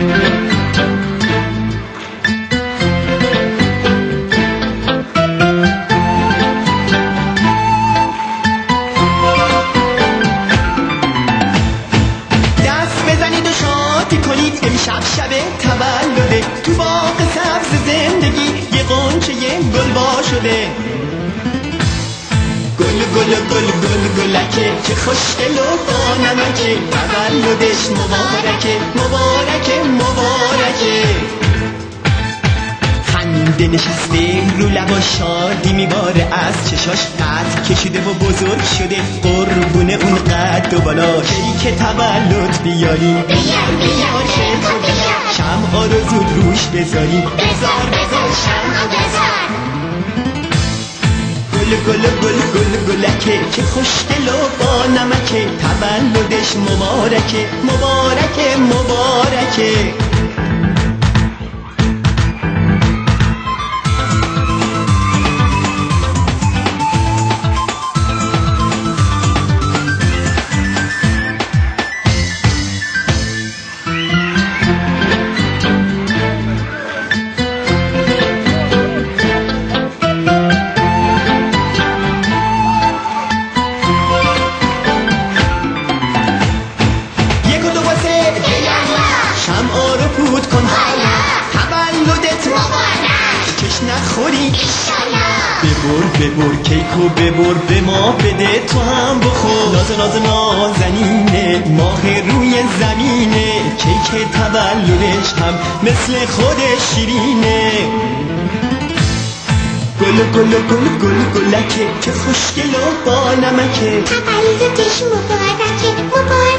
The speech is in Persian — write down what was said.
امشب شب تولده تو باغ سبز زندگی یه غنچه گل وا شده. گل گل گل گل گلکه که خوشگل و با نمکه، تولدش مبارکه مبارکه مبارکه. خنده نشسته رو لبا، شادی میباره از چشاش، قد کشیده و بزرگ شده قربونه اون قد و بالاش. که تولد بیاریم بیار که تو بیار، شمعا رو زود روش بذاریم، بذار بذار شمعا بذار. گل گل گل گل گلکه که خوشگل و با نمکه، تولدش مبارکه مبارکه مبارکه. شمعا رو پود کن حالا، تولدت مبارک، چش نخوری ببر کیکو ببر به ما بده تو هم بخور. ناز نازنینه ماه روی زمینه، کیک تولدش هم مثل خودش شیرینه. گل گل گل گل گلکه که خوشگل و با نمکه، تولدش مبارکه مبارکه.